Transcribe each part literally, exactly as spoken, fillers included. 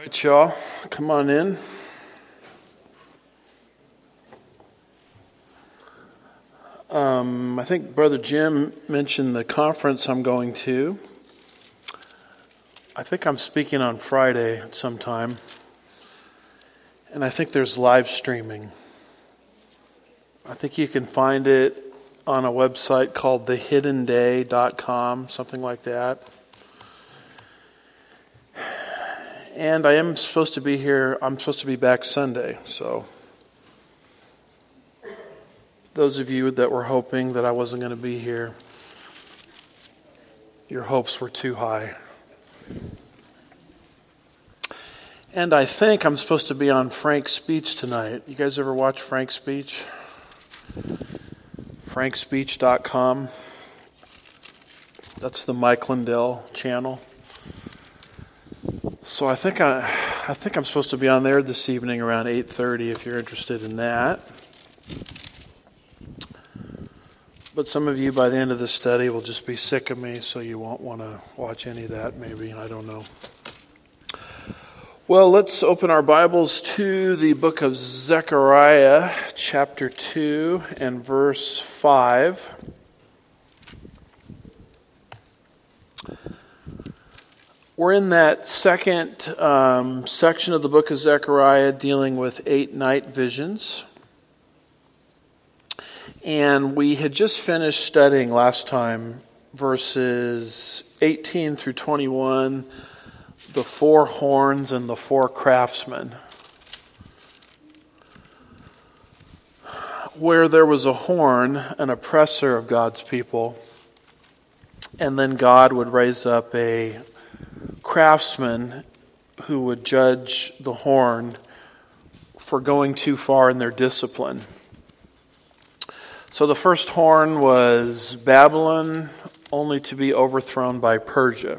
right, y'all, come on in. Um, I think Brother Jim mentioned the conference I'm going to. I think I'm speaking on Friday at some time. And I think there's live streaming. I think you can find it on a website called the hidden day dot com, something like that. And I am supposed to be here, I'm supposed to be back Sunday, so those of you that were hoping that I wasn't going to be here, your hopes were too high. And I think I'm supposed to be on Frank's Speech tonight. You guys ever watch Frank's Speech? frank speech dot com. That's the Mike Lindell channel. So I think I, I think I'm supposed to be on there this evening around eight thirty if you're interested in that. But some of you by the end of the study will just be sick of me, so you won't want to watch any of that maybe. I don't know. Well, let's open our Bibles to the book of Zechariah, chapter two and verse five. We're in that second um, section of the book of Zechariah dealing with eight night visions. And we had just finished studying last time verses eighteen through twenty-one, the four horns and the four craftsmen, where there was a horn, an oppressor of God's people, and then God would raise up a craftsman who would judge the horn for going too far in their discipline. So the first horn was Babylon, only to be overthrown by Persia.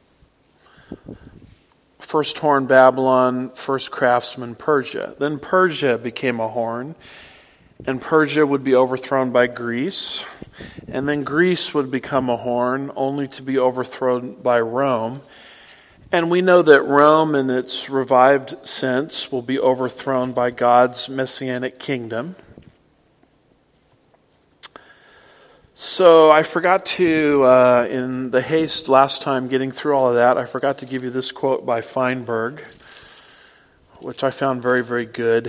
First horn Babylon, first craftsman Persia. Then Persia became a horn, and Persia would be overthrown by Greece. And then Greece would become a horn, only to be overthrown by Rome. And we know that Rome, in its revived sense, will be overthrown by God's messianic kingdom. So I forgot to, uh, in the haste last time getting through all of that, I forgot to give you this quote by Feinberg, which I found very, very good.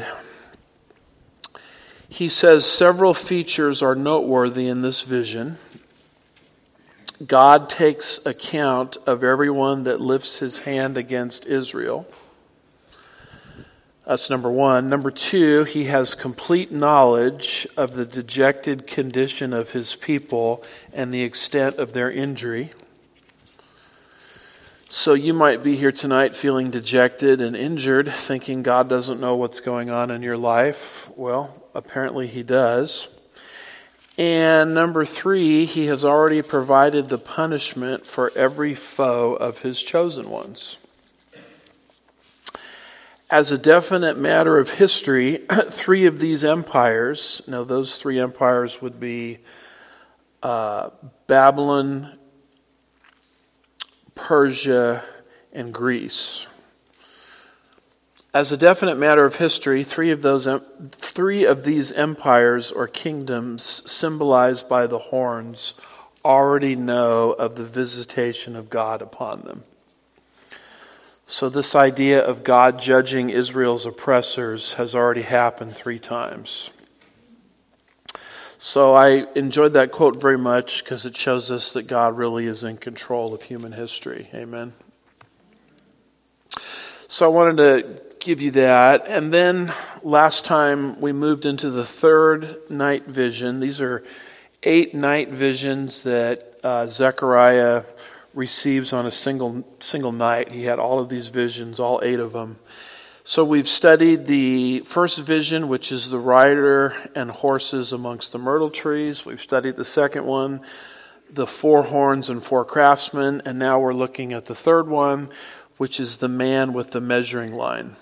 He says, several features are noteworthy in this vision. God takes account of everyone that lifts his hand against Israel. That's number one. Number two, he has complete knowledge of the dejected condition of his people and the extent of their injury. So you might be here tonight feeling dejected and injured, thinking God doesn't know what's going on in your life. Well, apparently he does. And number three, he has already provided the punishment for every foe of his chosen ones. As a definite matter of history, three of these empires, now those three empires would be uh, Babylon, Persia, and Greece. As a definite matter of history, three of those, three of these empires or kingdoms symbolized by the horns already know of the visitation of God upon them. So this idea of God judging Israel's oppressors has already happened three times. So I enjoyed that quote very much because it shows us that God really is in control of human history. Amen. So I wanted to give you that. And then last time we moved into the third night vision. These are eight night visions that uh, Zechariah receives on a single single night. He had all of these visions, all eight of them. So we've studied the first vision, which is the rider and horses amongst the myrtle trees. We've studied the second one, the four horns and four craftsmen. And now we're looking at the third one, which is the man with the measuring line.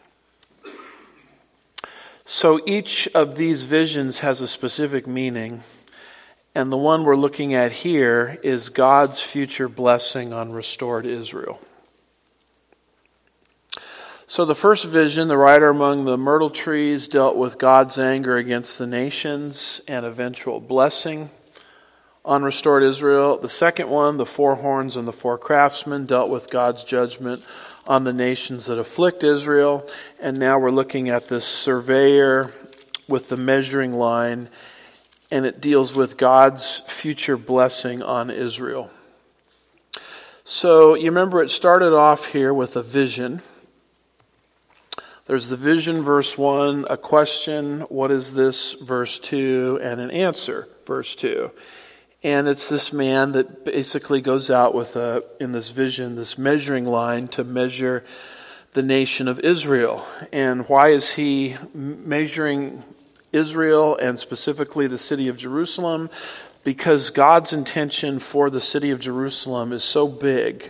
So each of these visions has a specific meaning. And the one we're looking at here is God's future blessing on restored Israel. So the first vision, the rider among the myrtle trees, dealt with God's anger against the nations and eventual blessing on restored Israel. The second one, the four horns and the four craftsmen, dealt with God's judgment on the nations that afflict Israel. And now we're looking at this surveyor with the measuring line, and it deals with God's future blessing on Israel. So you remember it started off here with a vision. There's the vision, verse one, a question, what is this, verse two, and an answer, verse two. And it's this man that basically goes out with, a, in this vision, this measuring line to measure the nation of Israel. And why is he measuring Israel and specifically the city of Jerusalem? Because God's intention for the city of Jerusalem is so big.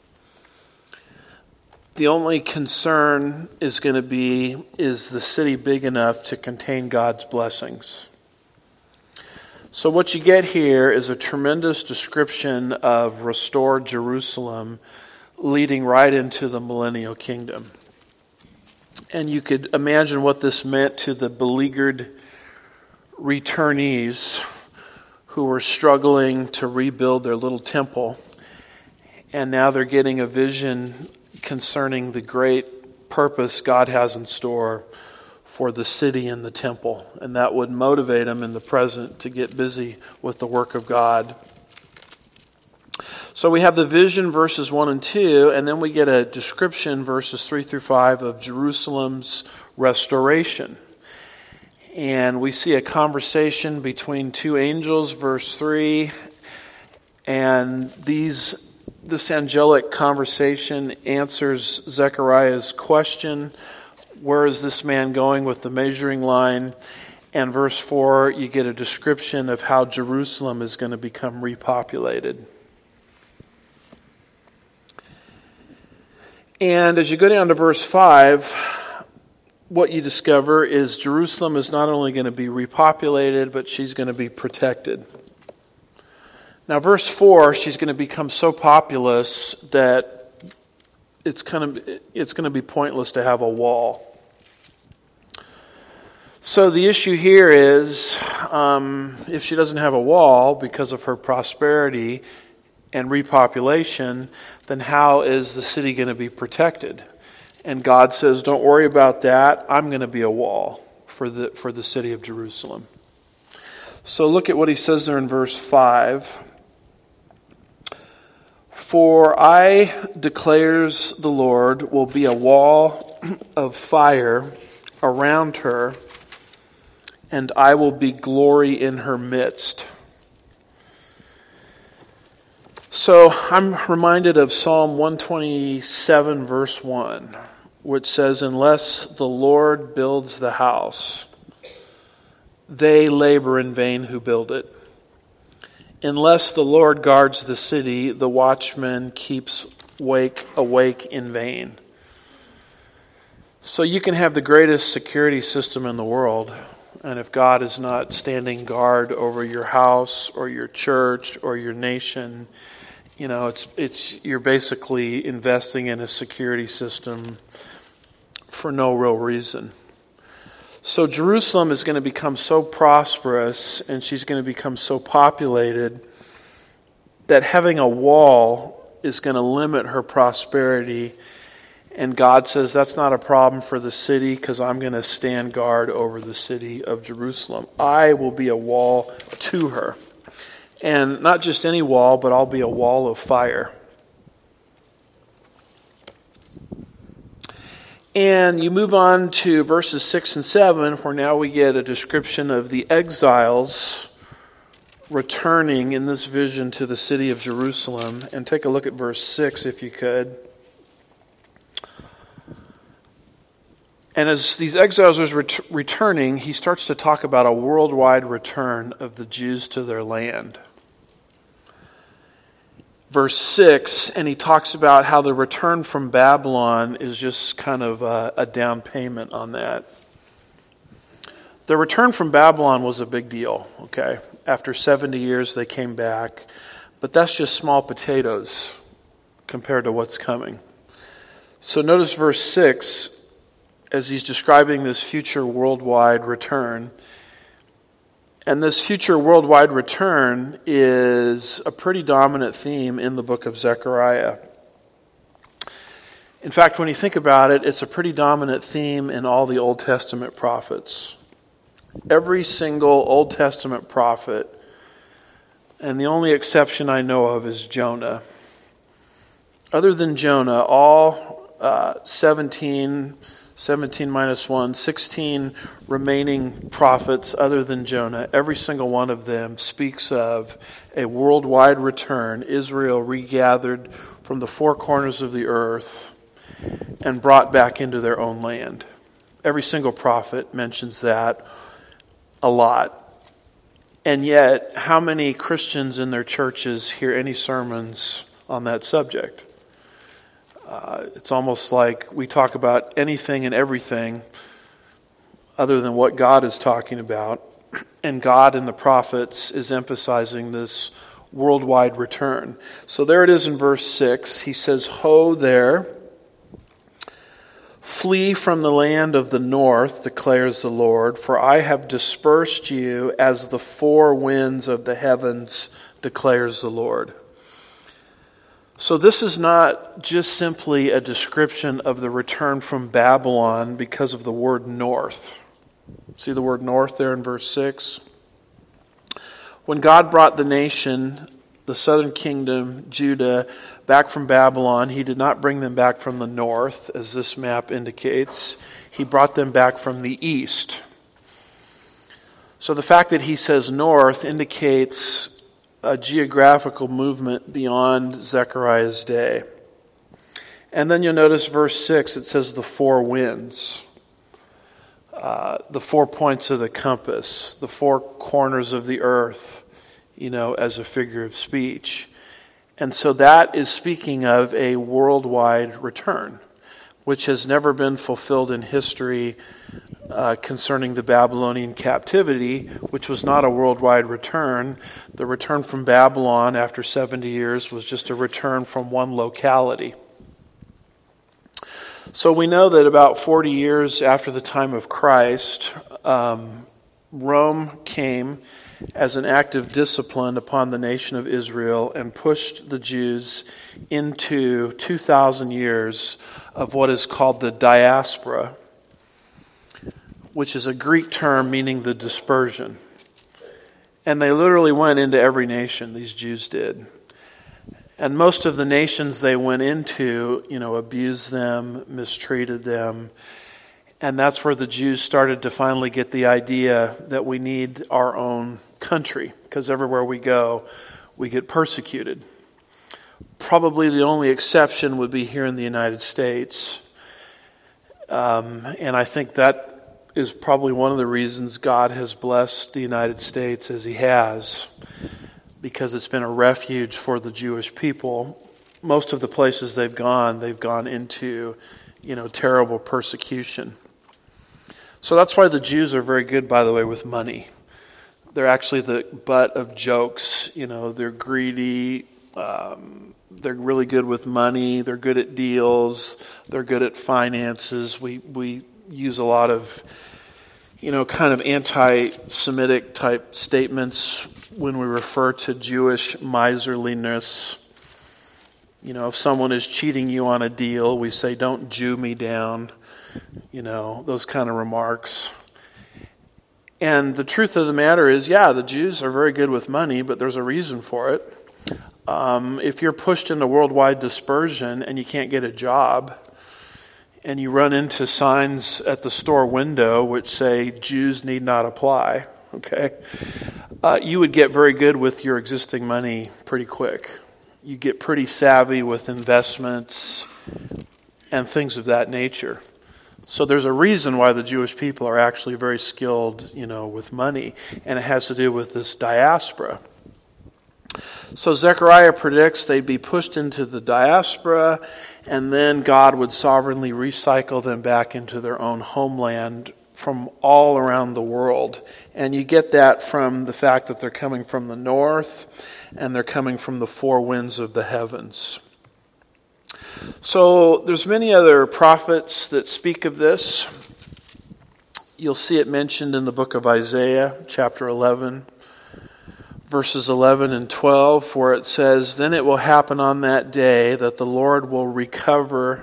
The only concern is going to be, is the city big enough to contain God's blessings? So what you get here is a tremendous description of restored Jerusalem leading right into the millennial kingdom. And you could imagine what this meant to the beleaguered returnees who were struggling to rebuild their little temple. And now they're getting a vision concerning the great purpose God has in store for the city and the temple. And that would motivate them in the present to get busy with the work of God. So we have the vision, verses one and two, and then we get a description, verses three through five, of Jerusalem's restoration. And we see a conversation between two angels, verse three, and these this angelic conversation answers Zechariah's question, where is this man going with the measuring line? And verse four, you get a description of how Jerusalem is going to become repopulated. And as you go down to verse five, what you discover is Jerusalem is not only going to be repopulated, but she's going to be protected. Now, verse four, she's going to become so populous that it's kind of it's going to be pointless to have a wall. So the issue here is, um, if she doesn't have a wall because of her prosperity and repopulation, then how is the city going to be protected? And God says, don't worry about that. I'm going to be a wall for the for the city of Jerusalem. So look at what he says there in verse five. For I, declares the Lord, will be a wall of fire around her, and I will be glory in her midst. So I'm reminded of Psalm one twenty-seven, verse one, which says, unless the Lord builds the house, they labor in vain who build it. Unless the Lord guards the city, the watchman keeps wake awake in vain. So you can have the greatest security system in the world, and if God is not standing guard over your house or your church or your nation, you know, it's it's you're basically investing in a security system for no real reason. So Jerusalem is going to become so prosperous and she's going to become so populated that having a wall is going to limit her prosperity. And God says that's not a problem for the city because I'm going to stand guard over the city of Jerusalem. I will be a wall to her. And not just any wall, but I'll be a wall of fire. And you move on to verses six and seven, where now we get a description of the exiles returning in this vision to the city of Jerusalem. And take a look at verse six, if you could. And as these exiles are ret- returning, he starts to talk about a worldwide return of the Jews to their land. Verse six, and he talks about how the return from Babylon is just kind of a, a down payment on that. The return from Babylon was a big deal, okay? After seventy years, they came back. But that's just small potatoes compared to what's coming. So notice verse six, as he's describing this future worldwide return. And this future worldwide return is a pretty dominant theme in the book of Zechariah. In fact, when you think about it, it's a pretty dominant theme in all the Old Testament prophets. Every single Old Testament prophet, and the only exception I know of is Jonah. Other than Jonah, all uh, seventeen, seventeen minus one, sixteen remaining prophets other than Jonah, every single one of them speaks of a worldwide return, Israel regathered from the four corners of the earth and brought back into their own land. Every single prophet mentions that a lot. And yet, how many Christians in their churches hear any sermons on that subject? Uh, it's almost like we talk about anything and everything other than what God is talking about. And God in the prophets is emphasizing this worldwide return. So there it is in verse six. He says, "Ho there, flee from the land of the north, declares the Lord, for I have dispersed you as the four winds of the heavens, declares the Lord." So this is not just simply a description of the return from Babylon because of the word north. See the word north there in verse six? When God brought the nation, the southern kingdom, Judah, back from Babylon, he did not bring them back from the north, as this map indicates. He brought them back from the east. So the fact that he says north indicates a geographical movement beyond Zechariah's day. And then you'll notice verse six, it says the four winds. Uh, the four points of the compass, the four corners of the earth, you know, as a figure of speech. And so that is speaking of a worldwide return, which has never been fulfilled in history uh, concerning the Babylonian captivity, which was not a worldwide return. The return from Babylon after seventy years was just a return from one locality. So we know that about forty years after the time of Christ, um, Rome came as an act of discipline upon the nation of Israel and pushed the Jews into two thousand years of what is called the diaspora, which is a Greek term meaning the dispersion. And they literally went into every nation, these Jews did. And most of the nations they went into, you know, abused them, mistreated them. And that's where the Jews started to finally get the idea that we need our own country, because everywhere we go, we get persecuted. Probably the only exception would be here in the United States. Um, and I think that is probably one of the reasons God has blessed the United States as he has, because it's been a refuge for the Jewish people. Most of the places they've gone, they've gone into, you know, terrible persecution. So that's why the Jews are very good, by the way, with money. They're actually the butt of jokes. You know, they're greedy. Um, they're really good with money. They're good at deals. They're good at finances. We we use a lot of, you know, kind of anti-Semitic type statements when we refer to Jewish miserliness. You know, if someone is cheating you on a deal, we say, "Don't Jew me down." You know, those kind of remarks. And the truth of the matter is, yeah, the Jews are very good with money, but there's a reason for it. Um, if you're pushed into worldwide dispersion and you can't get a job, and you run into signs at the store window which say, "Jews need not apply," okay, uh, you would get very good with your existing money pretty quick. You get pretty savvy with investments and things of that nature. So there's a reason why the Jewish people are actually very skilled, you know, with money, and it has to do with this diaspora. So Zechariah predicts they'd be pushed into the diaspora, and then God would sovereignly recycle them back into their own homeland from all around the world. And you get that from the fact that they're coming from the north, and they're coming from the four winds of the heavens. So there's many other prophets that speak of this. You'll see it mentioned in the book of Isaiah, chapter eleven, verses eleven and twelve, where it says, "Then it will happen on that day that the Lord will recover,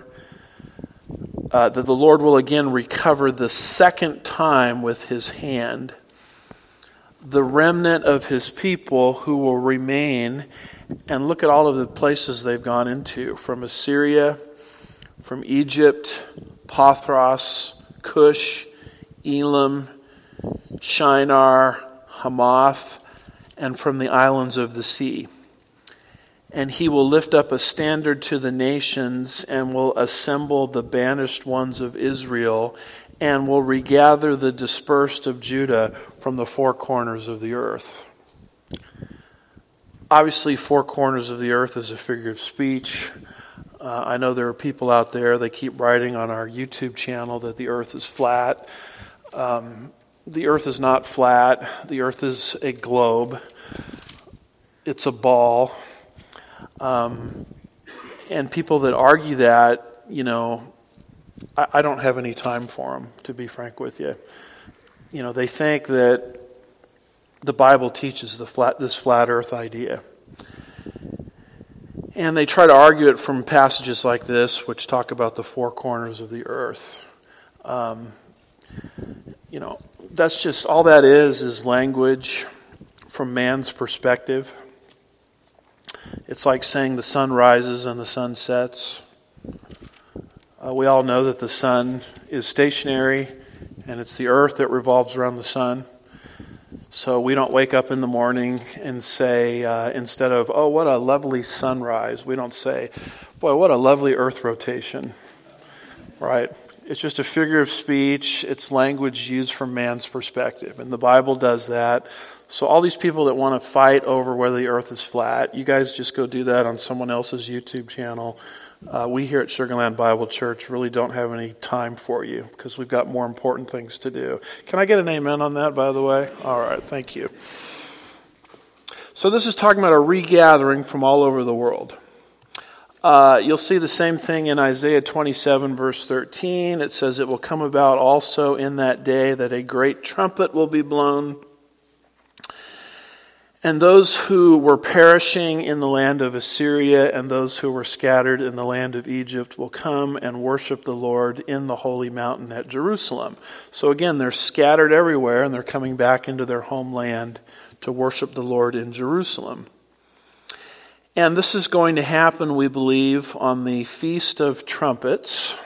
uh, that the Lord will again recover the second time with his hand the remnant of his people who will remain." And look at all of the places they've gone into, from Assyria, from Egypt, Pathros, Cush, Elam, Shinar, Hamath, and from the islands of the sea. "And he will lift up a standard to the nations and will assemble the banished ones of Israel and will regather the dispersed of Judah from the four corners of the earth." Obviously, four corners of the earth is a figure of speech. Uh, I know there are people out there, they keep writing on our YouTube channel that the earth is flat. Um, the earth is not flat. The earth is a globe. It's a ball. Um, and people that argue that, you know, I, I don't have any time for them, to be frank with you. You know, they think that the Bible teaches the flat, this flat earth idea. And they try to argue it from passages like this, which talk about the four corners of the earth. Um, you know, that's just, all that is, is language from man's perspective. It's like saying the sun rises and the sun sets. Uh, we all know that the sun is stationary, and it's the earth that revolves around the sun. So we don't wake up in the morning and say, uh, instead of, "Oh, what a lovely sunrise," we don't say, "Boy, what a lovely earth rotation." Right? It's just a figure of speech. It's language used from man's perspective. And the Bible does that. So all these people that want to fight over whether the earth is flat, you guys just go do that on someone else's YouTube channel. Uh, we here at Sugarland Bible Church really don't have any time for you because we've got more important things to do. Can I get an amen on that, by the way? All right, thank you. So this is talking about a regathering from all over the world. Uh, you'll see the same thing in Isaiah twenty-seven, verse thirteen. It says, "It will come about also in that day that a great trumpet will be blown, and those who were perishing in the land of Assyria and those who were scattered in the land of Egypt will come and worship the Lord in the holy mountain at Jerusalem." So again, they're scattered everywhere and they're coming back into their homeland to worship the Lord in Jerusalem. And this is going to happen, we believe, on the Feast of Trumpets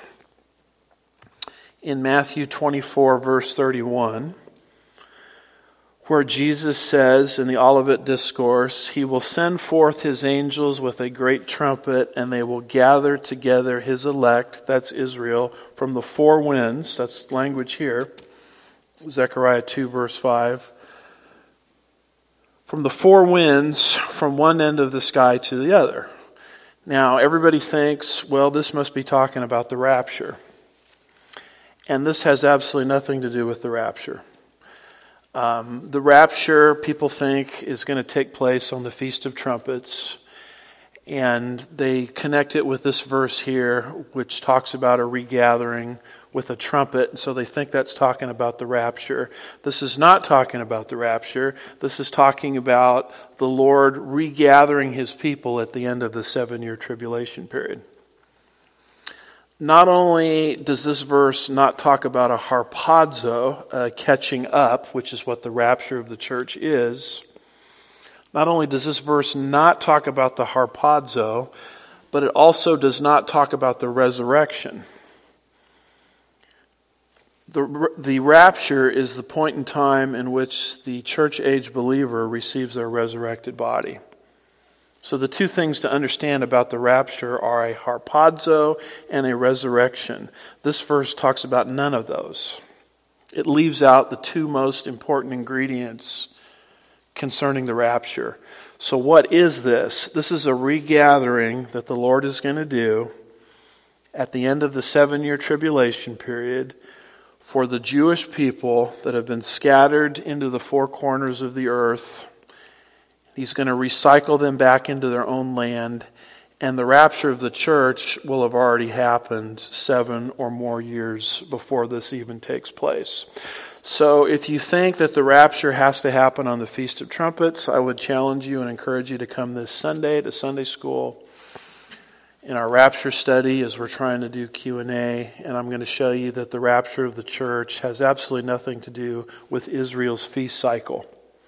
in Matthew twenty-four, verse thirty-one. Where Jesus says in the Olivet Discourse, "He will send forth his angels with a great trumpet, and they will gather together his elect," that's Israel, "from the four winds," that's language here, Zechariah two, verse five, "from the four winds, from one end of the sky to the other." Now, everybody thinks, well, this must be talking about the rapture. And this has absolutely nothing to do with the rapture. Um, the rapture, people think, is going to take place on the Feast of Trumpets. And they connect it with this verse here, which talks about a regathering with a trumpet. So they think that's talking about the rapture. This is not talking about the rapture. This is talking about the Lord regathering his people at the end of the seven-year tribulation period. Not only does this verse not talk about a harpazo, uh, catching up, which is what the rapture of the church is, not only does this verse not talk about the harpazo, but it also does not talk about the resurrection. The, the rapture is the point in time in which the church-age believer receives their resurrected body. So the two things to understand about the rapture are a harpazo and a resurrection. This verse talks about none of those. It leaves out the two most important ingredients concerning the rapture. So what is this? This is a regathering that the Lord is going to do at the end of the seven-year tribulation period for the Jewish people that have been scattered into the four corners of the earth. He's going to recycle them back into their own land, And the rapture of the church will have already happened seven or more years before this even takes place. So if you think that the rapture has to happen on the Feast of Trumpets, I would challenge you and encourage you to come this Sunday to Sunday school in our rapture study as we're trying to do Q and A. And I'm going to show you that the rapture of the church has absolutely nothing to do with Israel's feast cycle.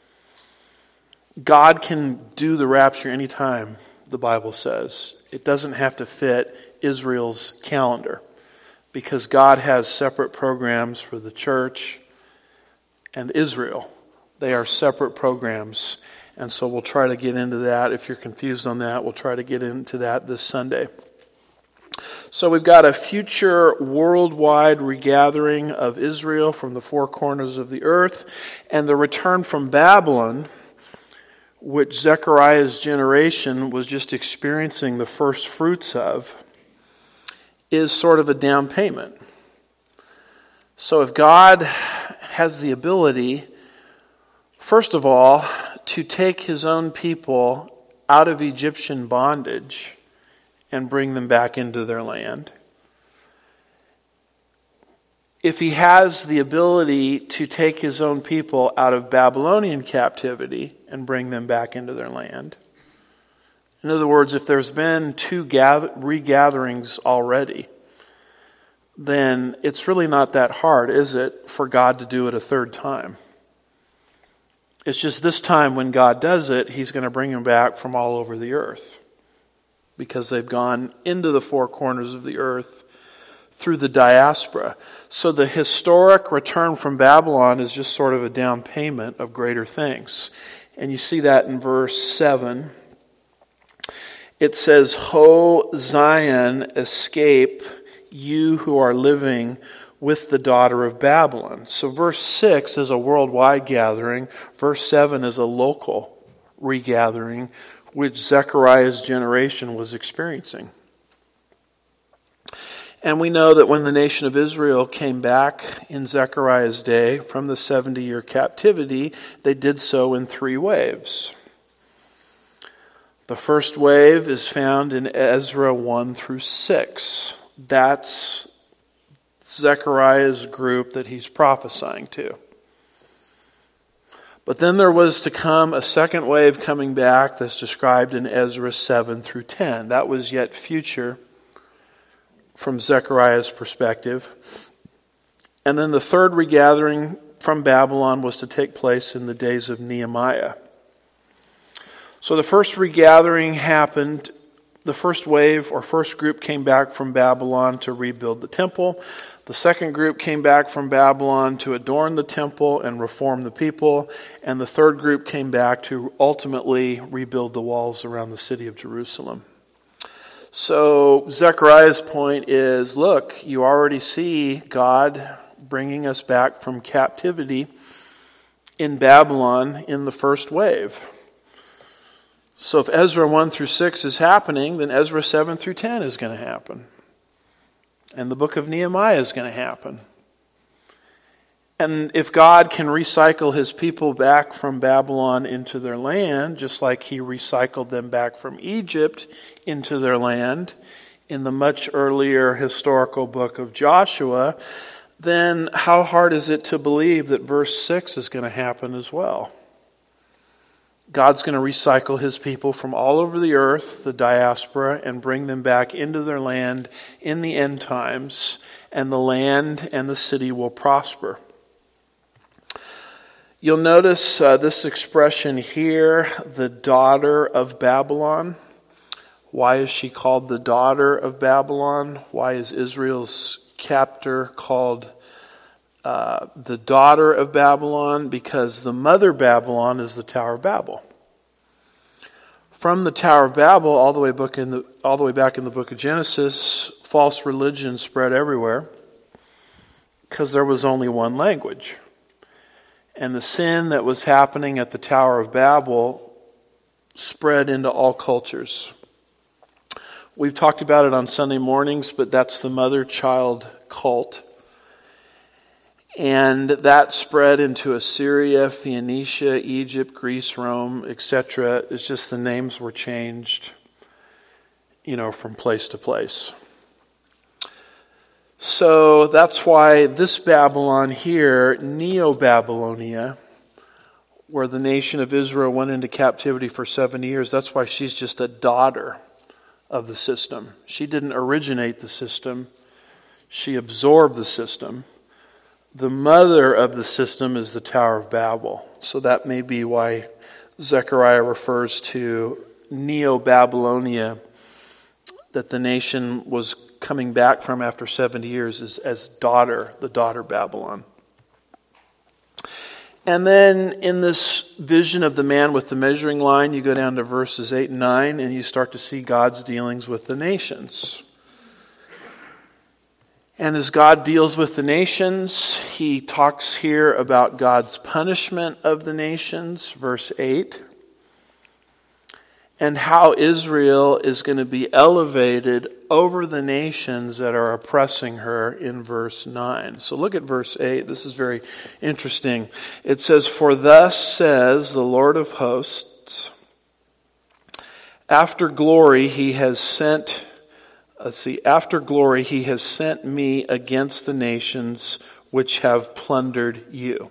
God can do the rapture anytime, the Bible says. It doesn't have to fit Israel's calendar because God has separate programs for the church and Israel. They are separate programs. And so we'll try to get into that. If you're confused on that, we'll try to get into that this Sunday. So we've got a future worldwide regathering of Israel from the four corners of the earth and the return from Babylon, which Zechariah's generation was just experiencing the first fruits of, is sort of a down payment. So if God has the ability, first of all, to take his own people out of Egyptian bondage and bring them back into their land, if he has the ability to take his own people out of Babylonian captivity and bring them back into their land, in other words, if there's been two gather- regatherings already, then it's really not that hard, is it, for God to do it a third time? It's just this time when God does it, he's going to bring them back from all over the earth because they've gone into the four corners of the earth through the diaspora. So the historic return from Babylon is just sort of a down payment of greater things. And you see that in verse seven. It says, "Ho, Zion, escape, you who are living with the daughter of Babylon." So verse six is a worldwide gathering. Verse seven is a local regathering, which Zechariah's generation was experiencing. And we know that when the nation of Israel came back in Zechariah's day from the seventy-year captivity, they did so in three waves. The first wave is found in Ezra one through six. That's Zechariah's group that he's prophesying to. But then there was to come a second wave coming back that's described in Ezra seven through ten. That was yet future from Zechariah's perspective. And then the third regathering from Babylon was to take place in the days of Nehemiah. So the first regathering happened. The first wave or first group came back from Babylon to rebuild the temple. The second group came back from Babylon to adorn the temple and reform the people. And the third group came back to ultimately rebuild the walls around the city of Jerusalem. So Zechariah's point is, look, you already see God bringing us back from captivity in Babylon in the first wave. So if Ezra one through six is happening, then Ezra seven through ten is going to happen. And the book of Nehemiah is going to happen. And if God can recycle his people back from Babylon into their land, just like he recycled them back from Egypt into their land in the much earlier historical book of Joshua, then how hard is it to believe that verse six is going to happen as well? God's going to recycle his people from all over the earth, the diaspora, and bring them back into their land in the end times, and the land and the city will prosper. You'll notice uh, this expression here, the daughter of Babylon. Why is she called the daughter of Babylon? Why is Israel's captor called Uh, the daughter of Babylon? Because the mother Babylon is the Tower of Babel. From the Tower of Babel, all the way book in the all the way back in the book of Genesis, false religion spread everywhere because there was only one language, and the sin that was happening at the Tower of Babel spread into all cultures. We've talked about it on Sunday mornings, but that's the mother-child cult. And that spread into Assyria, Phoenicia, Egypt, Greece, Rome, et cetera. It's just the names were changed. you know, from place to place. So that's why this Babylon here, Neo-Babylonia, where the nation of Israel went into captivity for seventy years, that's why she's just a daughter of the system. She didn't originate the system. She absorbed the system. The mother of the system is the Tower of Babel. So that may be why Zechariah refers to Neo-Babylonia, that the nation was coming back from after seventy years, as, as daughter, the daughter Babylon. And then in this vision of the man with the measuring line, you go down to verses eight and nine, and you start to see God's dealings with the nations. And as God deals with the nations, he talks here about God's punishment of the nations, verse eight, and how Israel is going to be elevated over the nations that are oppressing her in verse nine. So look at verse eight. This is very interesting. It says, "For thus says the Lord of hosts, after glory he has sent, let's see, after glory he has sent me against the nations which have plundered you."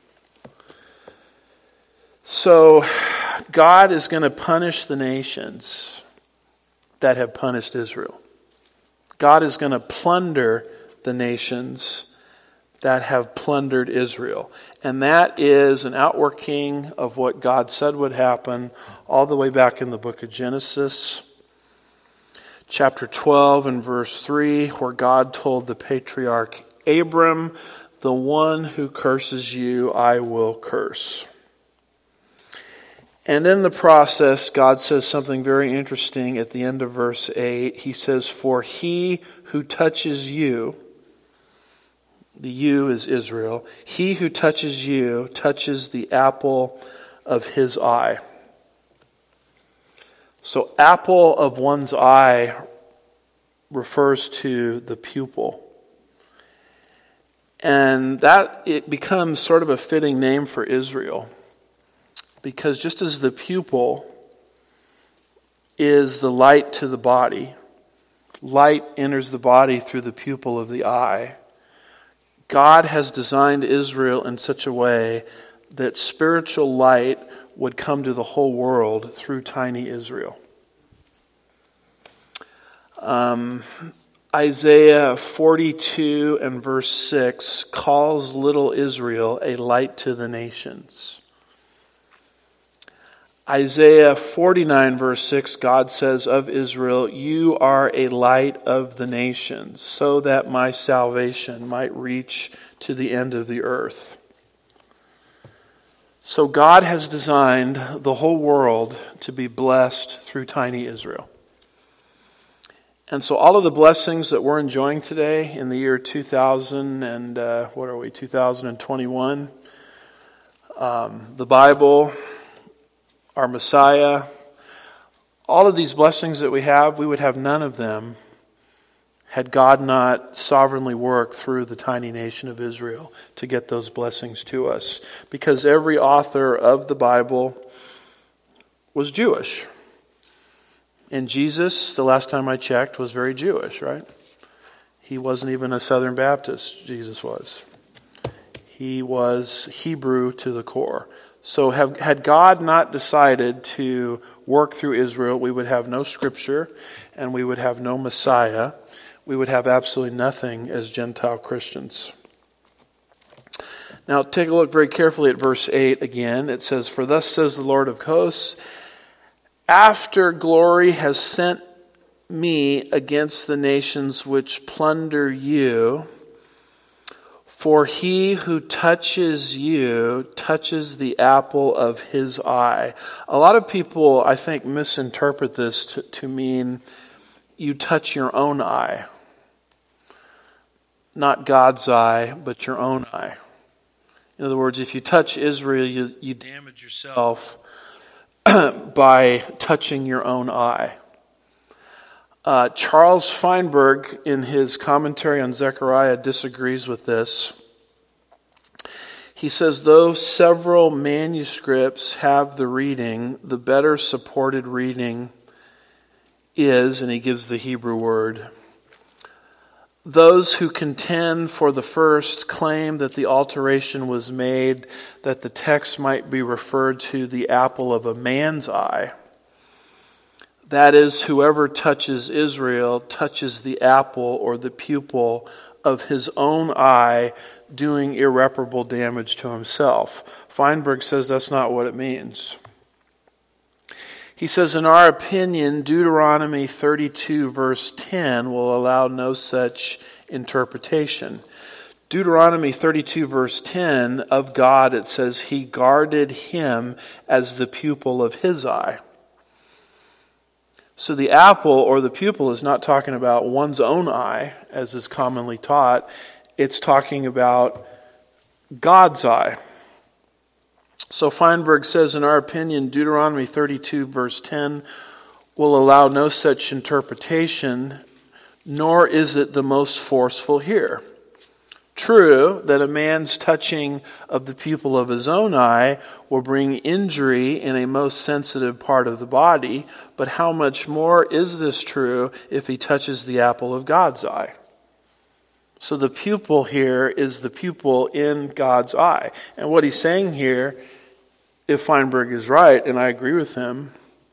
So God is going to punish the nations that have punished Israel. God is going to plunder the nations that have plundered Israel. And that is an outworking of what God said would happen all the way back in the book of Genesis, chapter twelve and verse three, where God told the patriarch Abram, "The one who curses you, I will curse." And in the process, God says something very interesting at the end of verse eight. He says, "For he who touches you," the "you" is Israel, "he who touches you touches the apple of his eye." So apple of one's eye refers to the pupil. And that it becomes sort of a fitting name for Israel. Because just as the pupil is the light to the body, light enters the body through the pupil of the eye, God has designed Israel in such a way that spiritual light would come to the whole world through tiny Israel. Um, Isaiah forty-two and verse six calls little Israel a light to the nations. Isaiah forty-nine verse six, God says of Israel, "You are a light of the nations, so that my salvation might reach to the end of the earth." So God has designed the whole world to be blessed through tiny Israel. And so all of the blessings that we're enjoying today in the year two thousand and, uh, what are we, two thousand twenty-one, um, the Bible, our Messiah, all of these blessings that we have, we would have none of them had God not sovereignly worked through the tiny nation of Israel to get those blessings to us. Because every author of the Bible was Jewish. And Jesus, the last time I checked, was very Jewish, right? He wasn't even a Southern Baptist, Jesus was. He was Hebrew to the core. So have, had God not decided to work through Israel, we would have no scripture and we would have no Messiah. We would have absolutely nothing as Gentile Christians. Now take a look very carefully at verse eight again. It says, "For thus says the Lord of hosts, after glory has sent me against the nations which plunder you, for he who touches you touches the apple of his eye." A lot of people, I think, misinterpret this to, to mean you touch your own eye. Not God's eye, but your own eye. In other words, if you touch Israel, you, you damage yourself by touching your own eye. Uh, Charles Feinberg, in his commentary on Zechariah, disagrees with this. He says, though several manuscripts have the reading, the better supported reading is, and he gives the Hebrew word. Those who contend for the first claim that the alteration was made, that the text might be referred to the apple of a man's eye. That is, whoever touches Israel touches the apple or the pupil of his own eye, doing irreparable damage to himself. Feinberg says that's not what it means. He says, in our opinion, Deuteronomy thirty-two verse ten will allow no such interpretation. Deuteronomy thirty-two verse ten, of God it says, he guarded him as the pupil of his eye. So the apple or the pupil is not talking about one's own eye, as is commonly taught. It's talking about God's eye. So Feinberg says, in our opinion, Deuteronomy thirty-two verse ten will allow no such interpretation, nor is it the most forceful here. True that a man's touching of the pupil of his own eye will bring injury in a most sensitive part of the body, but how much more is this true if he touches the apple of God's eye? So the pupil here is the pupil in God's eye. And what he's saying here, if Feinberg is right, and I agree with him,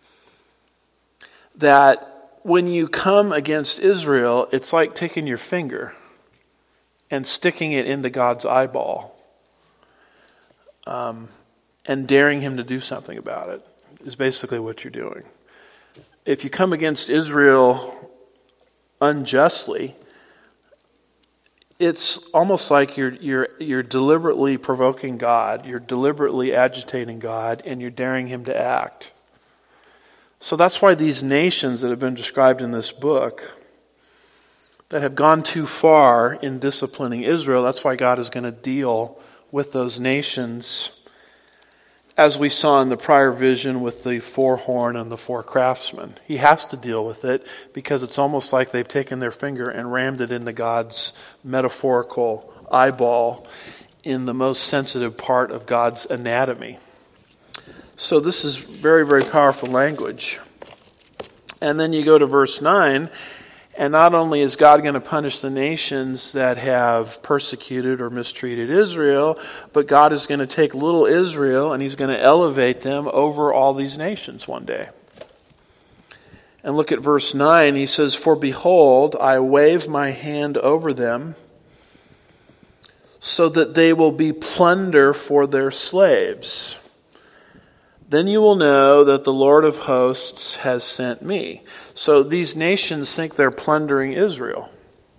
that when you come against Israel, it's like taking your finger and sticking it into God's eyeball um, and daring him to do something about it is basically what you're doing. If you come against Israel unjustly, it's almost like you're you're you're deliberately provoking God, you're deliberately agitating God, and you're daring him to act. So that's why these nations that have been described in this book, that have gone too far in disciplining Israel, that's why God is going to deal with those nations, as we saw in the prior vision with the four horn and the four craftsmen. He has to deal with it because it's almost like they've taken their finger and rammed it into God's metaphorical eyeball in the most sensitive part of God's anatomy. So this is very, very powerful language. And then you go to verse nine, and not only is God going to punish the nations that have persecuted or mistreated Israel, but God is going to take little Israel and he's going to elevate them over all these nations one day. And look at verse nine. He says, for behold, I wave my hand over them so that they will be plunder for their slaves. Then you will know that the Lord of hosts has sent me. So these nations think they're plundering Israel.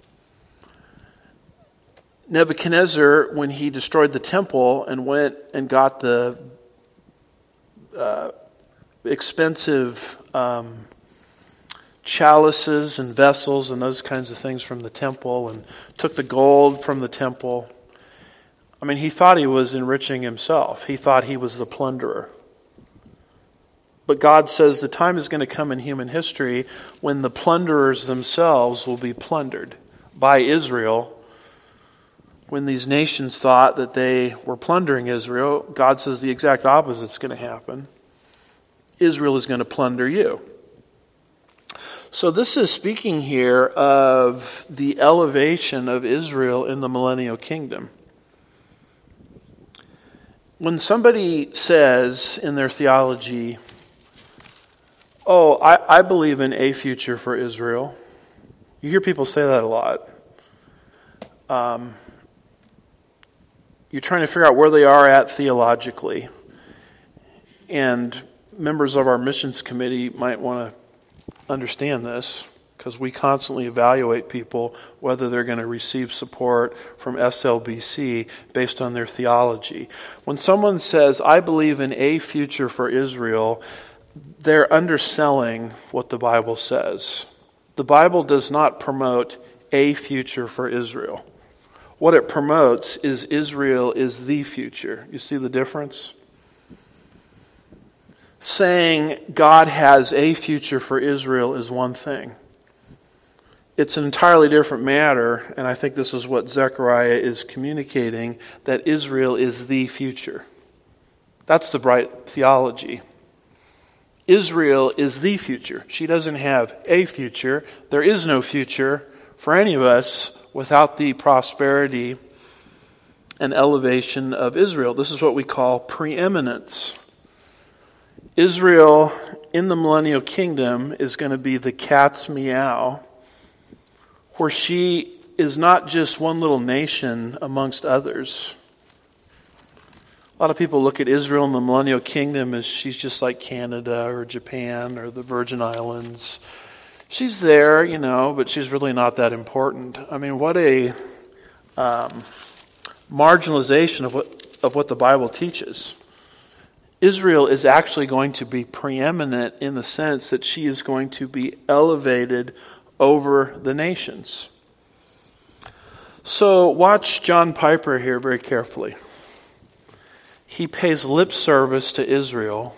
Nebuchadnezzar, when he destroyed the temple and went and got the uh, expensive um, chalices and vessels and those kinds of things from the temple and took the gold from the temple, I mean, he thought he was enriching himself. He thought he was the plunderer. But God says the time is going to come in human history when the plunderers themselves will be plundered by Israel. When these nations thought that they were plundering Israel, God says the exact opposite is going to happen. Israel is going to plunder you. So this is speaking here of the elevation of Israel in the millennial kingdom. When somebody says in their theology, oh, I, I believe in a future for Israel. You hear people say that a lot. Um, you're trying to figure out where they are at theologically. And members of our missions committee might want to understand this, because we constantly evaluate people whether they're going to receive support from S L B C based on their theology. When someone says, I believe in a future for Israel, they're underselling what the Bible says. The Bible does not promote a future for Israel. What it promotes is Israel is the future. You see the difference? Saying God has a future for Israel is one thing. It's an entirely different matter, and I think this is what Zechariah is communicating, that Israel is the future. That's the bright theology. Israel is the future. She doesn't have a future. There is no future for any of us without the prosperity and elevation of Israel. This is what we call preeminence. Israel in the millennial kingdom is going to be the cat's meow, where she is not just one little nation amongst others. A lot of people look at Israel in the millennial kingdom as she's just like Canada or Japan or the Virgin Islands. She's there, you know, but she's really not that important. I mean, what a um, marginalization of what of what the Bible teaches. Israel is actually going to be preeminent in the sense that she is going to be elevated over the nations. So watch John Piper here very carefully. He pays lip service to Israel,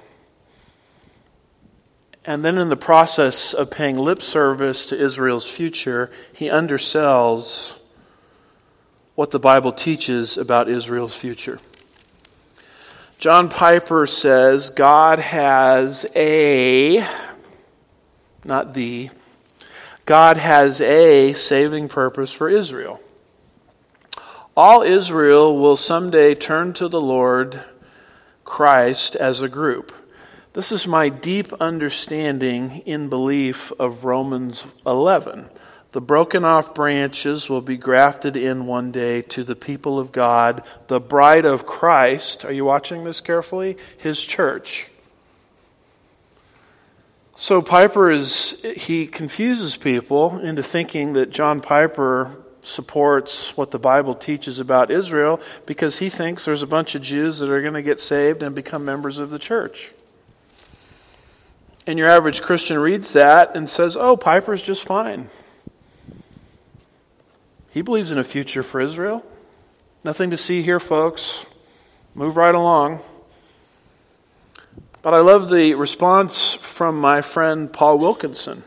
and then in the process of paying lip service to Israel's future, he undersells what the Bible teaches about Israel's future. John Piper says God has a, not the, God has a saving purpose for Israel. All Israel will someday turn to the Lord Christ as a group. This is my deep understanding in belief of Romans eleven. The broken off branches will be grafted in one day to the people of God, the bride of Christ. Are you watching this carefully? His church. So Piper is, he confuses people into thinking that John Piper supports what the Bible teaches about Israel because he thinks there's a bunch of Jews that are going to get saved and become members of the church. And your average Christian reads that and says, oh, Piper's just fine. He believes in a future for Israel. Nothing to see here, folks. Move right along. But I love the response from my friend Paul Wilkinson.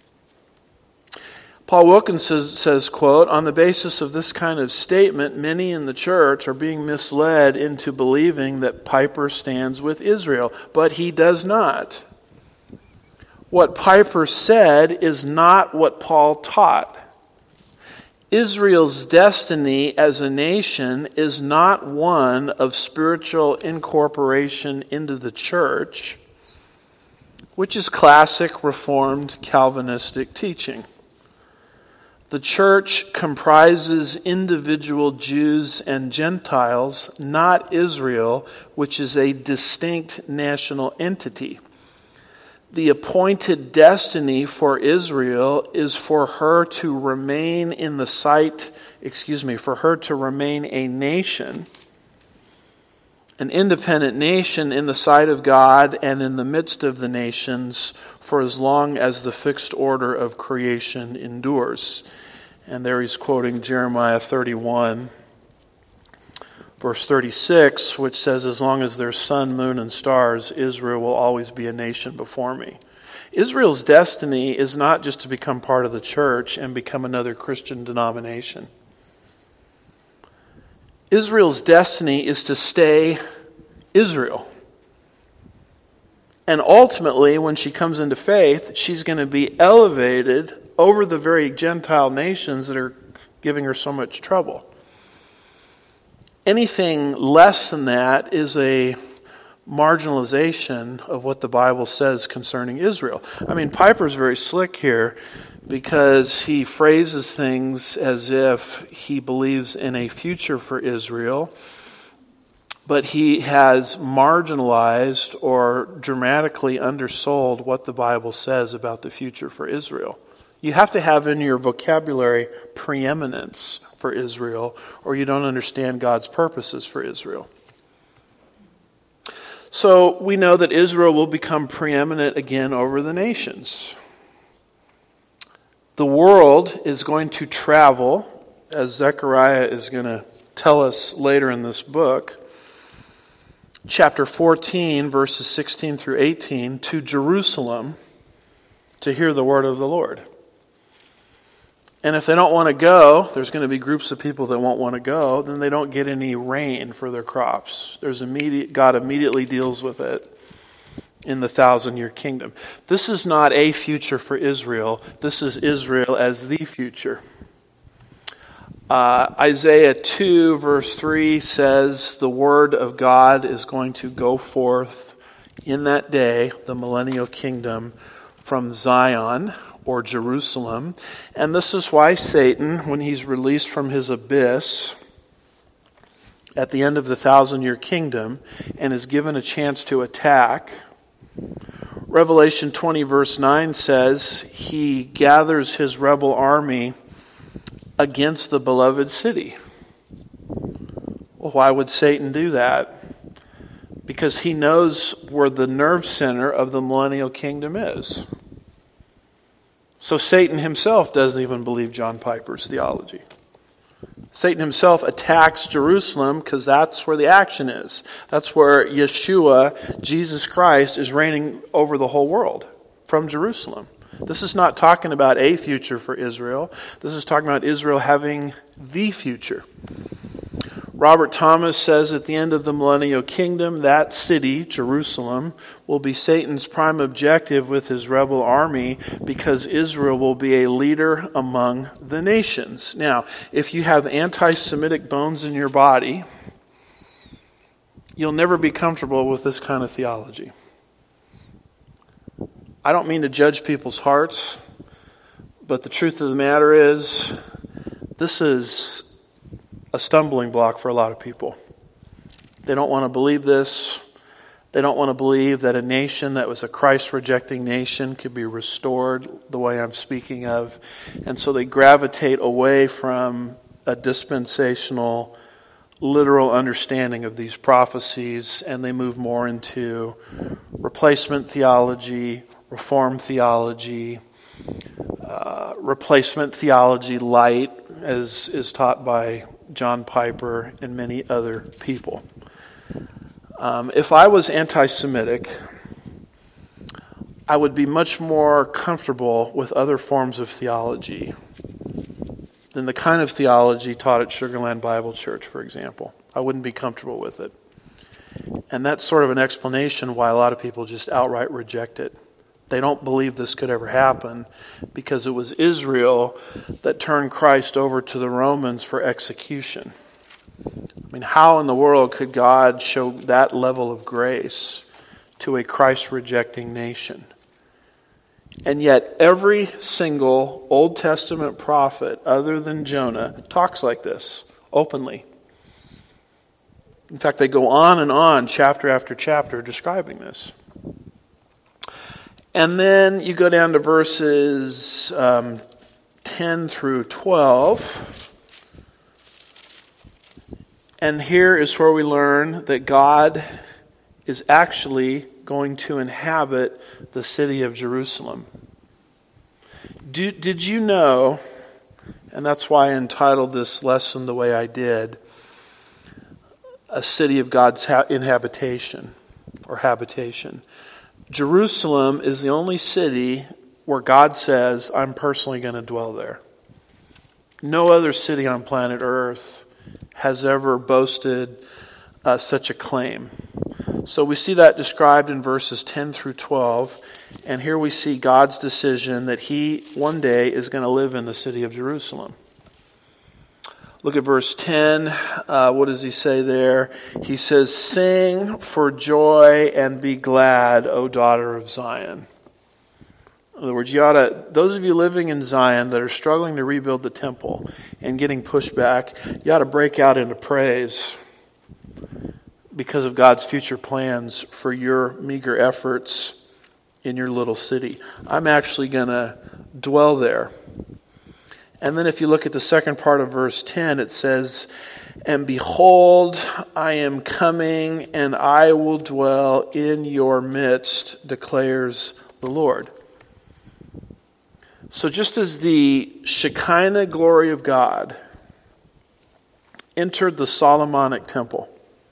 Paul Wilkinson says, quote, on the basis of this kind of statement, many in the church are being misled into believing that Piper stands with Israel, but he does not. What Piper said is not what Paul taught. Israel's destiny as a nation is not one of spiritual incorporation into the church, which is classic Reformed Calvinistic teaching. The church comprises individual Jews and Gentiles, not Israel, which is a distinct national entity. The appointed destiny for Israel is for her to remain in the sight, excuse me, for her to remain a nation, an independent nation in the sight of God and in the midst of the nations for as long as the fixed order of creation endures. And there he's quoting Jeremiah thirty-one, verse thirty-six, which says, as long as there's sun, moon, and stars, Israel will always be a nation before me. Israel's destiny is not just to become part of the church and become another Christian denomination. Israel's destiny is to stay Israel. And ultimately, when she comes into faith, she's going to be elevated over the very Gentile nations that are giving her so much trouble. Anything less than that is a marginalization of what the Bible says concerning Israel. I mean, Piper's very slick here because he phrases things as if he believes in a future for Israel, but he has marginalized or dramatically undersold what the Bible says about the future for Israel. You have to have in your vocabulary preeminence for Israel, or you don't understand God's purposes for Israel. So we know that Israel will become preeminent again over the nations. The world is going to travel, as Zechariah is going to tell us later in this book, chapter fourteen, verses sixteen through eighteen, to Jerusalem to hear the word of the Lord. And if they don't want to go, there's going to be groups of people that won't want to go, then they don't get any rain for their crops. There's immediate, God immediately deals with it. in the thousand-year kingdom. This is not a future for Israel. This is Israel as the future. Uh, Isaiah two, verse three says, the word of God is going to go forth in that day, the millennial kingdom, from Zion, or Jerusalem. And this is why Satan, when he's released from his abyss at the end of the thousand-year kingdom and is given a chance to attack, Revelation twenty, verse nine says, he gathers his rebel army against the beloved city. Well, why would Satan do that? Because he knows where the nerve center of the millennial kingdom is. So Satan himself doesn't even believe John Piper's theology. Satan himself attacks Jerusalem because that's where the action is. That's where Yeshua, Jesus Christ, is reigning over the whole world, from Jerusalem. This is not talking about a future for Israel. This is talking about Israel having the future. Robert Thomas says at the end of the millennial kingdom, that city, Jerusalem, will be Satan's prime objective with his rebel army because Israel will be a leader among the nations. Now, if you have anti-Semitic bones in your body, you'll never be comfortable with this kind of theology. I don't mean to judge people's hearts, but the truth of the matter is, this is a stumbling block for a lot of people. They don't want to believe this. They don't want to believe that a nation that was a Christ-rejecting nation could be restored the way I'm speaking of. And so they gravitate away from a dispensational, literal understanding of these prophecies, and they move more into replacement theology, reform theology, uh, replacement theology light, as is taught by John Piper and many other people. Um, if I was anti-Semitic, I would be much more comfortable with other forms of theology than the kind of theology taught at Sugarland Bible Church, for example. I wouldn't be comfortable with it. And that's sort of an explanation why a lot of people just outright reject it. They don't believe this could ever happen because it was Israel that turned Christ over to the Romans for execution. I mean, how in the world could God show that level of grace to a Christ-rejecting nation? And yet every single Old Testament prophet other than Jonah talks like this openly. In fact, they go on and on, chapter after chapter, describing this. And then you go down to verses um, ten through twelve. And here is where we learn that God is actually going to inhabit the city of Jerusalem. Do, did you know, and that's why I entitled this lesson the way I did, a city of God's ha- inhabitation or habitation. Jerusalem is the only city where God says, I'm personally going to dwell there. No other city on planet Earth has ever boasted uh, such a claim. So we see that described in verses ten through twelve. And here we see God's decision that he one day is going to live in the city of Jerusalem. Look at verse ten. Uh, what does he say there? He says, sing for joy and be glad, O daughter of Zion. In other words, you ought to, those of you living in Zion that are struggling to rebuild the temple and getting pushed back, you ought to break out into praise because of God's future plans for your meager efforts in your little city. I'm actually going to dwell there. And then if you look at the second part of verse ten, it says, and behold, I am coming, and I will dwell in your midst, declares the Lord. So just as the Shekinah glory of God entered the Solomonic temple,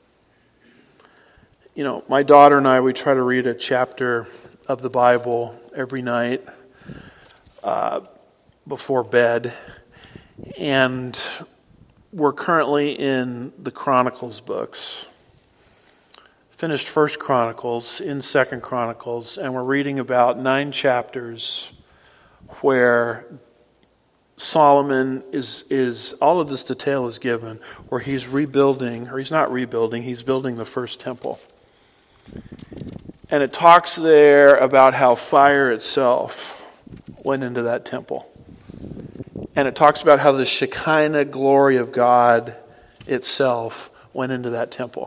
you know, my daughter and I, we try to read a chapter of the Bible every night uh, before bed. And we're currently in the Chronicles books. finished First Chronicles, in Second Chronicles, and we're reading about nine chapters where Solomon is, is all of this detail is given, where he's rebuilding, or he's not rebuilding, he's building the first temple. And it talks there about how fire itself went into that temple. And it talks about how the Shekinah glory of God itself went into that temple.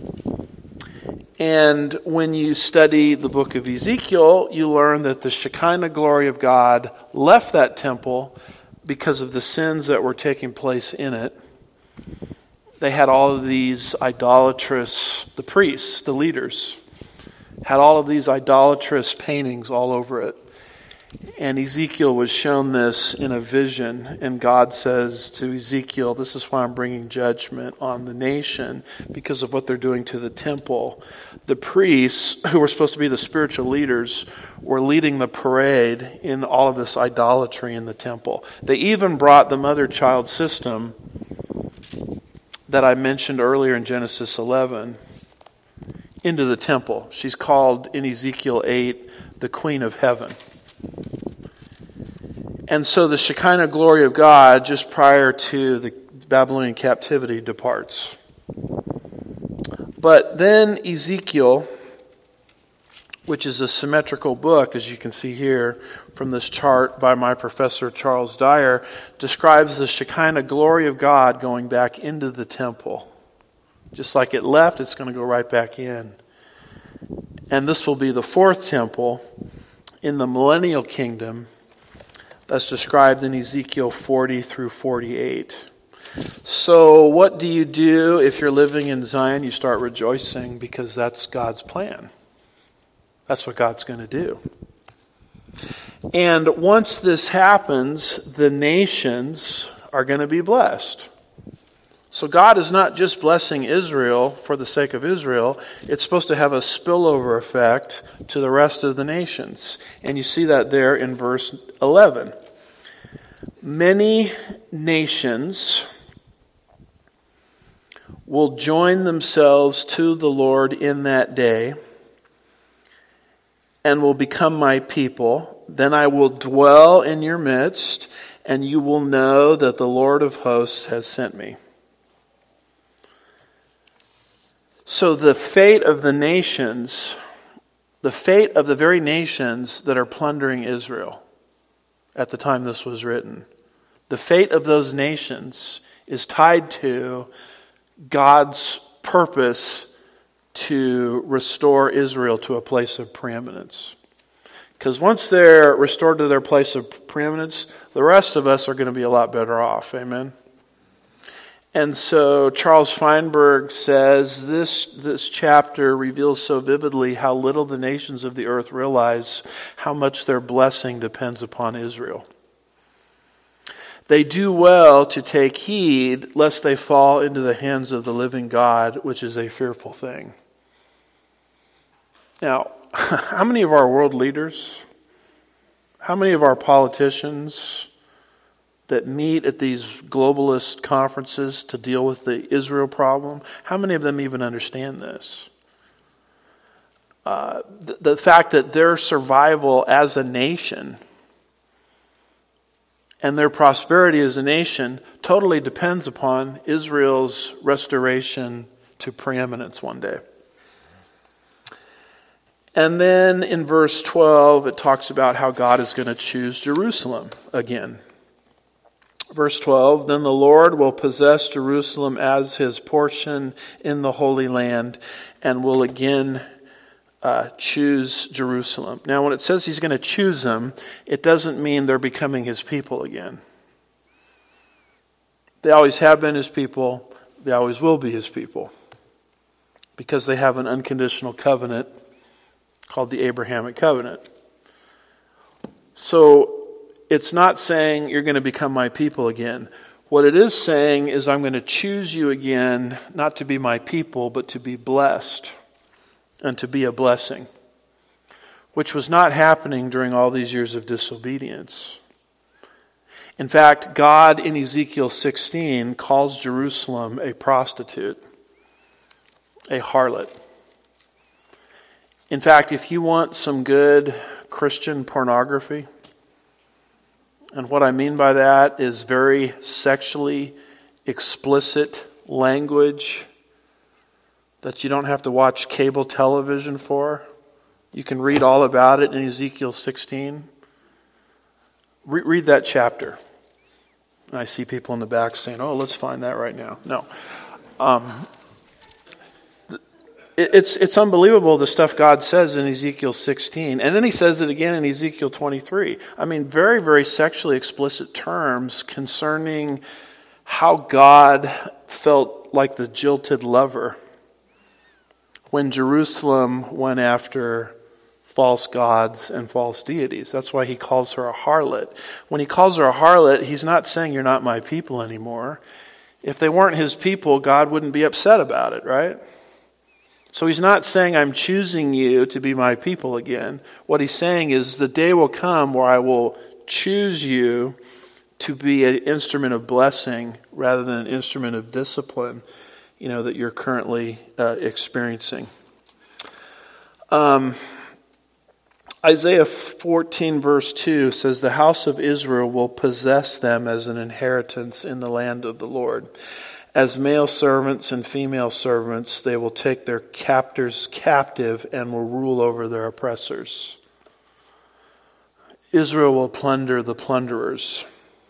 And when you study the book of Ezekiel, you learn that the Shekinah glory of God left that temple because of the sins that were taking place in it. They had all of these idolatrous, the priests, the leaders, had all of these idolatrous paintings all over it. And Ezekiel was shown this in a vision, and God says to Ezekiel, this is why I'm bringing judgment on the nation, because of what they're doing to the temple. The priests, who were supposed to be the spiritual leaders, were leading the parade in all of this idolatry in the temple. They even brought the mother-child system that I mentioned earlier in Genesis eleven into the temple. She's called in Ezekiel eight the Queen of Heaven. And so the Shekinah glory of God, just prior to the Babylonian captivity, departs. But then Ezekiel, which is a symmetrical book, as you can see here from this chart by my professor Charles Dyer, describes the Shekinah glory of God going back into the temple. Just like it left, it's going to go right back in. And this will be the fourth temple in the millennial kingdom that's described in Ezekiel forty through forty-eight. So what do you do if you're living in Zion? You start rejoicing because that's God's plan. That's what God's going to do. And once this happens, the nations are going to be blessed. So God is not just blessing Israel for the sake of Israel. It's supposed to have a spillover effect to the rest of the nations. And you see that there in verse eleven. Many nations will join themselves to the Lord in that day and will become my people. Then I will dwell in your midst, and you will know that the Lord of hosts has sent me. So the fate of the nations, the fate of the very nations that are plundering Israel at the time this was written, the fate of those nations is tied to God's purpose to restore Israel to a place of preeminence. Because once they're restored to their place of preeminence, the rest of us are going to be a lot better off. Amen? And so Charles Feinberg says this, this chapter reveals so vividly how little the nations of the earth realize how much their blessing depends upon Israel. They do well to take heed lest they fall into the hands of the living God, which is a fearful thing. Now, how many of our world leaders, how many of our politicians that meet at these globalist conferences to deal with the Israel problem, how many of them even understand this? Uh, the, the fact that their survival as a nation and their prosperity as a nation totally depends upon Israel's restoration to preeminence one day. And then in verse twelve, it talks about how God is going to choose Jerusalem again. Verse twelve, then the Lord will possess Jerusalem as his portion in the Holy Land and will again uh, choose Jerusalem. Now, when it says he's going to choose them, it doesn't mean they're becoming his people again. They always have been his people. They always will be his people because they have an unconditional covenant called the Abrahamic covenant. So, it's not saying you're going to become my people again. What it is saying is I'm going to choose you again, not to be my people, but to be blessed and to be a blessing, which was not happening during all these years of disobedience. In fact, God in Ezekiel sixteen calls Jerusalem a prostitute, a harlot. In fact, if you want some good Christian pornography, and what I mean by that is very sexually explicit language that you don't have to watch cable television for. You can read all about it in Ezekiel sixteen. Re- read that chapter. And I see people in the back saying, oh, let's find that right now. No. Um, it, it's, it's unbelievable the stuff God says in Ezekiel sixteen. And then he says it again in Ezekiel twenty-three. I mean, very, very sexually explicit terms concerning how God felt like the jilted lover when Jerusalem went after false gods and false deities. That's why he calls her a harlot. When he calls her a harlot, he's not saying you're not my people anymore. If they weren't his people, God wouldn't be upset about it, right? So he's not saying I'm choosing you to be my people again. What he's saying is the day will come where I will choose you to be an instrument of blessing rather than an instrument of discipline, you know, that you're currently uh, experiencing. Um, Isaiah fourteen verse two says, the house of Israel will possess them as an inheritance in the land of the Lord. As male servants and female servants, they will take their captors captive and will rule over their oppressors. Israel will plunder the plunderers.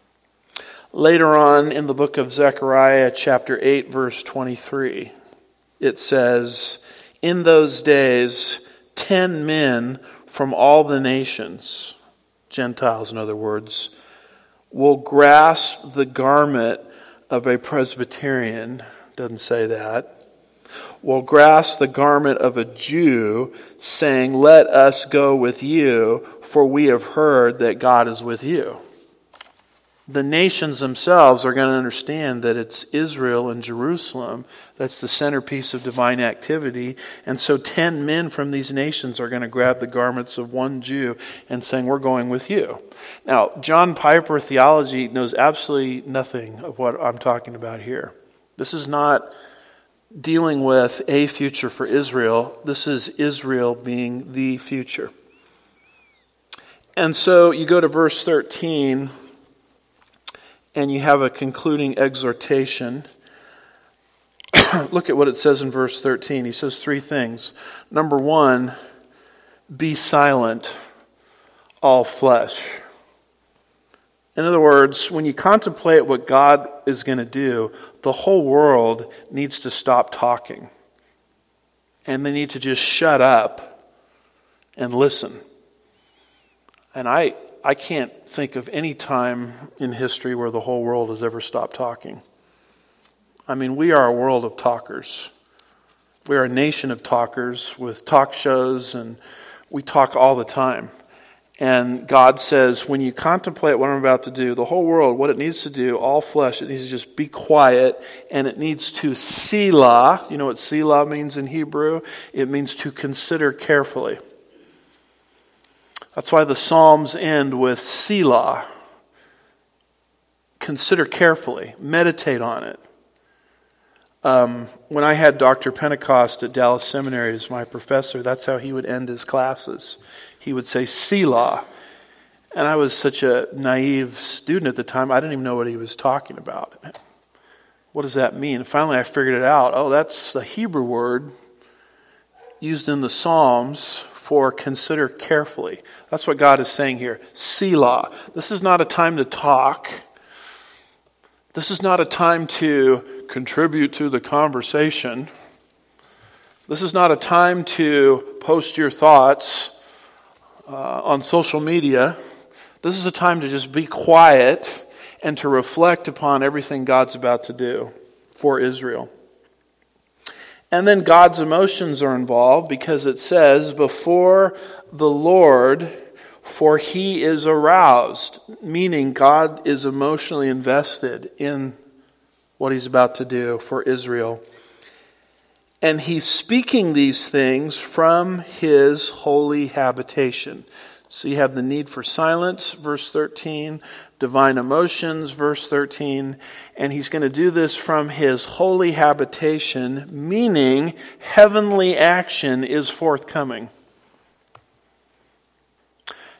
Later on in the book of Zechariah, chapter eight, verse twenty-three, it says, in those days, ten men from all the nations, Gentiles in other words, will grasp the garment of a Presbyterian, doesn't say that, will grasp the garment of a Jew, saying, let us go with you, for we have heard that God is with you. The nations themselves are going to understand that it's Israel and Jerusalem that's the centerpiece of divine activity. And so ten men from these nations are going to grab the garments of one Jew and saying, we're going with you. Now, John Piper theology knows absolutely nothing of what I'm talking about here. This is not dealing with a future for Israel. This is Israel being the future. And so you go to verse thirteen, and you have a concluding exhortation. Look at what it says in verse thirteen. He says three things. Number one, be silent, all flesh. In other words, when you contemplate what God is going to do, the whole world needs to stop talking. And they need to just shut up and listen. And I, I can't think of any time in history where the whole world has ever stopped talking. I mean, we are a world of talkers. We are a nation of talkers with talk shows, and we talk all the time. And God says, when you contemplate what I'm about to do, the whole world, what it needs to do, all flesh, it needs to just be quiet, and it needs to selah. You know what selah means in Hebrew? It means to consider carefully. That's why the Psalms end with selah. Consider carefully. Meditate on it. Um, when I had Doctor Pentecost at Dallas Seminary as my professor, that's how he would end his classes. He would say, Selah. And I was such a naive student at the time, I didn't even know what he was talking about. What does that mean? Finally, I figured it out. Oh, that's the Hebrew word used in the Psalms for consider carefully. That's what God is saying here. Selah. This is not a time to talk. This is not a time to contribute to the conversation. This is not a time to post your thoughts uh, on social media. This is a time to just be quiet and to reflect upon everything God's about to do for Israel. And then God's emotions are involved because it says, before the Lord, for he is aroused, meaning God is emotionally invested in what he's about to do for Israel. And he's speaking these things from his holy habitation. So you have the need for silence, verse thirteen, divine emotions, verse thirteen, and he's going to do this from his holy habitation, meaning heavenly action is forthcoming.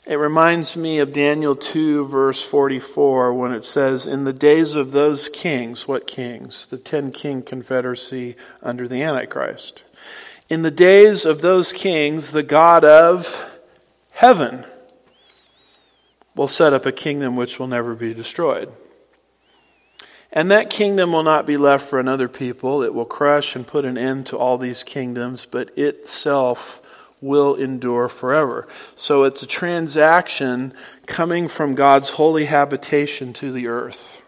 It reminds me of Daniel two, verse forty-four, when it says, in the days of those kings, what kings? The ten king confederacy under the Antichrist. In the days of those kings, the God of heaven will set up a kingdom which will never be destroyed. And that kingdom will not be left for another people. It will crush and put an end to all these kingdoms, but itself will endure forever. So it's a transaction coming from God's holy habitation to the earth.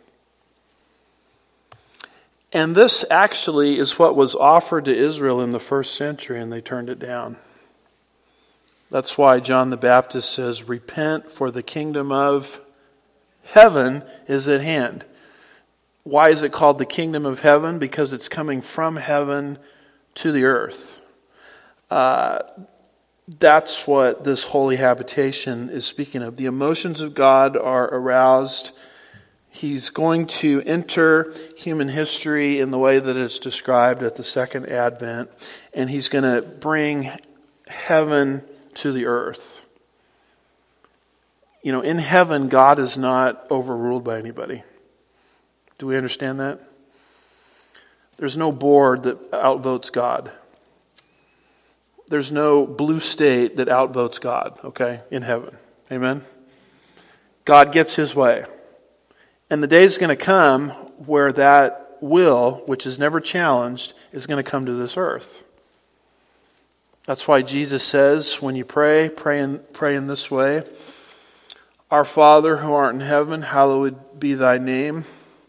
And this actually is what was offered to Israel in the first century, and they turned it down. That's why John the Baptist says, repent, for the kingdom of heaven is at hand. Why is it called the kingdom of heaven? Because it's coming from heaven to the earth. Uh, That's what this holy habitation is speaking of. The emotions of God are aroused. He's going to enter human history in the way that it's described at the second advent, and he's going to bring heaven to the earth. You know, in heaven, God is not overruled by anybody. Do we understand that? There's no board that outvotes God. There's no blue state that outvotes God, okay, in heaven. Amen? God gets his way. And the day is going to come where that will, which is never challenged, is going to come to this earth. That's why Jesus says, when you pray, pray in, pray in this way. Our Father who art in heaven, hallowed be thy name.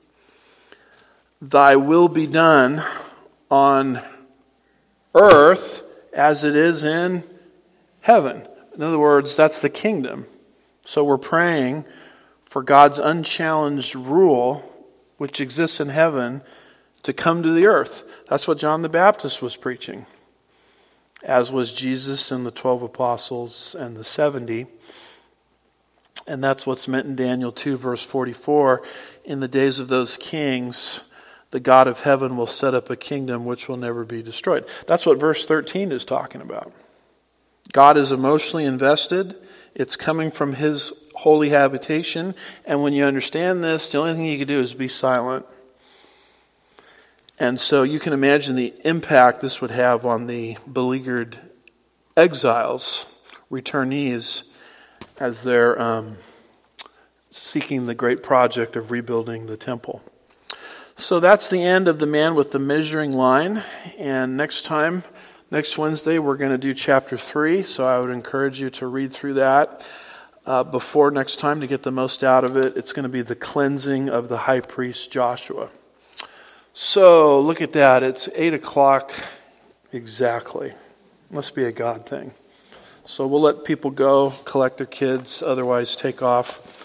Thy will be done on earth as it is in heaven. In other words, that's the kingdom. So we're praying for God's unchallenged rule, which exists in heaven, to come to the earth. That's what John the Baptist was preaching, as was Jesus and the twelve apostles and the seventy. And that's what's meant in Daniel two, verse forty-four. In the days of those kings, the God of heaven will set up a kingdom which will never be destroyed. That's what verse thirteen is talking about. God is emotionally invested. It's coming from his holy habitation. And when you understand this, the only thing you can do is be silent. And so you can imagine the impact this would have on the beleaguered exiles, returnees, as they're um, seeking the great project of rebuilding the temple. So that's the end of the man with the measuring line. And next time, next Wednesday, we're going to do chapter three. So I would encourage you to read through that uh, before next time to get the most out of it. It's going to be the cleansing of the high priest Joshua. So look at that. It's eight o'clock exactly. Must be a God thing. So we'll let people go, collect their kids, otherwise take off.